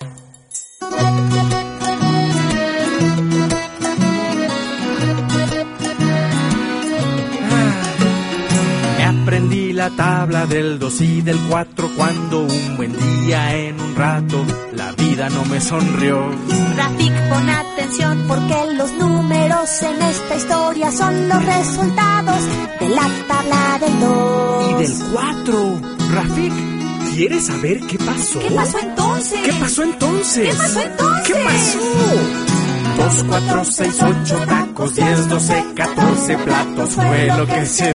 Aprendí la tabla del 2 y del 4 cuando un buen día en un rato la vida no me sonrió. Rafik, pon atención porque los números en esta historia son los resultados de la tabla del 2 y del 4. Rafik, ¿quieres saber qué pasó? ¿Qué pasó entonces? ¿Qué pasó entonces? ¿Qué pasó entonces? ¿Qué pasó? 2, 4, 6, 8 tacos, 10, 12, 14 platos fue lo que se